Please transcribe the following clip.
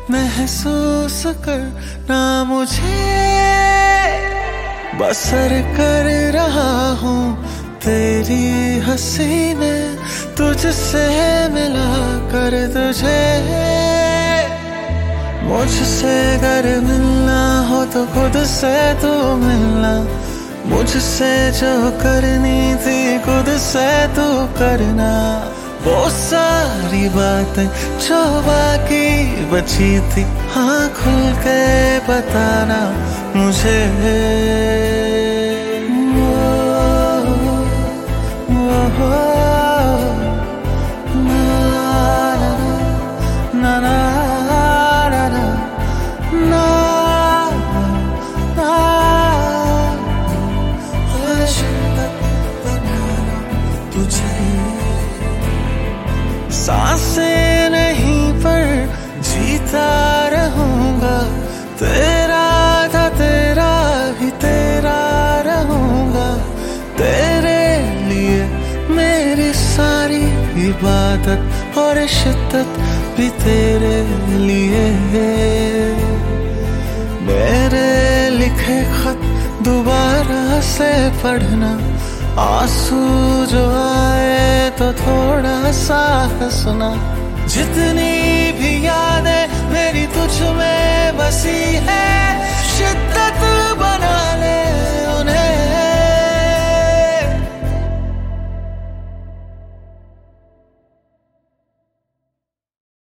महसूस करना मुझे, बसर कर रहा हूँ तेरी हंसी में, तुझसे मिला कर तुझे। मुझसे अगर मिलना हो तो खुद से तू मिलना, मुझसे जो करनी थी खुद से तू करना। वो सारी बातें जो बाकी बची थी, हाँ खुल के बताना मुझे। सांसें नहीं पर जीता रहूंगा, तेरा था तेरा ही तेरा रहूंगा। तेरे लिए मेरी सारी इबादत और शिद्दत भी तेरे लिए। मेरे लिखे खत दोबारा से पढ़ना, आंसू जो आए तो थोड़ा सा हंसना। जितनी भी यादें मेरी तुझ में बसी